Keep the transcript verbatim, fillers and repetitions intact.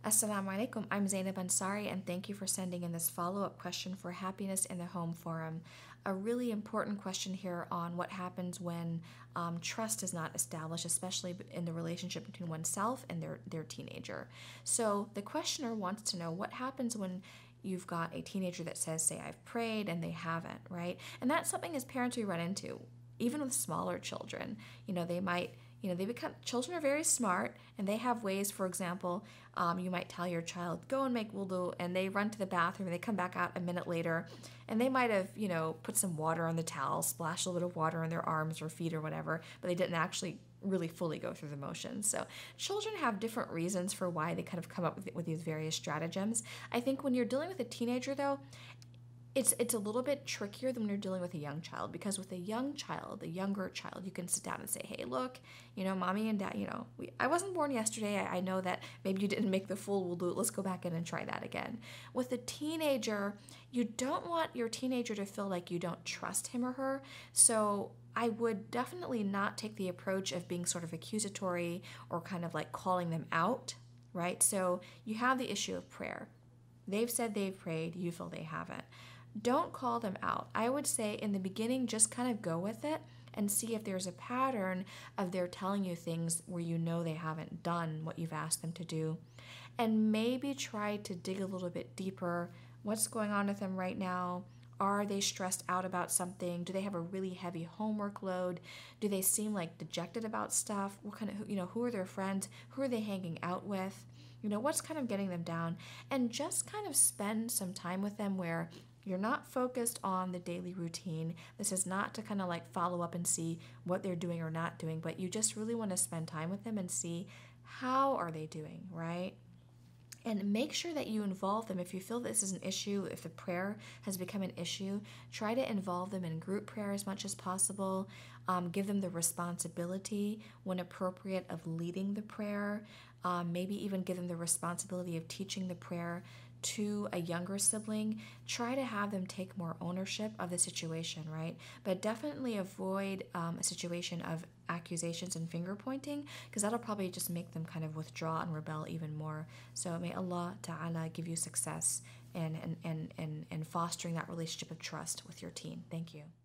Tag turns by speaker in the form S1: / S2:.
S1: Assalamu alaikum. I'm Zainab Ansari, and thank you for sending in this follow up question for Happiness in the Home Forum. A really important question here on what happens when um, trust is not established, especially in the relationship between oneself and their, their teenager. So, the questioner wants to know what happens when you've got a teenager that says, say, I've prayed, and they haven't, right? And that's something as parents we run into, even with smaller children. You know, they might you know, they become, children are very smart, and they have ways. For example, um, you might tell your child, go and make wudu, and they run to the bathroom, and they come back out a minute later, and they might have, you know, put some water on the towel, splashed a little bit of water on their arms or feet or whatever, but they didn't actually really fully go through the motions. So children have different reasons for why they kind of come up with, with these various stratagems. I think when you're dealing with a teenager, though, It's it's a little bit trickier than when you're dealing with a young child, because with a young child, a younger child, you can sit down and say, hey, look, you know, mommy and dad, you know, we, I wasn't born yesterday. I, I know that maybe you didn't make the full wudu. Let's go back in and try that again. With a teenager, you don't want your teenager to feel like you don't trust him or her. So I would definitely not take the approach of being sort of accusatory or kind of like calling them out, right? So you have the issue of prayer. They've said they've prayed, you feel they haven't. Don't call them out. I would say in the beginning, just kind of go with it and see if there's a pattern of their telling you things where you know they haven't done what you've asked them to do. And maybe try to dig a little bit deeper. What's going on with them right now? Are they stressed out about something? Do they have a really heavy homework load? Do they seem like dejected about stuff? What kind of, you know, who are their friends? Who are they hanging out with? You know, what's kind of getting them down? And just kind of spend some time with them where you're not focused on the daily routine. This is not to kind of like follow up and see what they're doing or not doing, but you just really want to spend time with them and see how are they doing, right? And make sure that you involve them. If you feel this is an issue, if the prayer has become an issue, try to involve them in group prayer as much as possible. Um, give them the responsibility, when appropriate, of leading the prayer. Um, maybe even give them the responsibility of teaching the prayer to a younger sibling. Try to have them take more ownership of the situation, right? But definitely avoid um, a situation of accusations and finger pointing, because that'll probably just make them kind of withdraw and rebel even more. So may Allah Ta'ala give you success in, in, in, in, in fostering that relationship of trust with your teen. Thank you.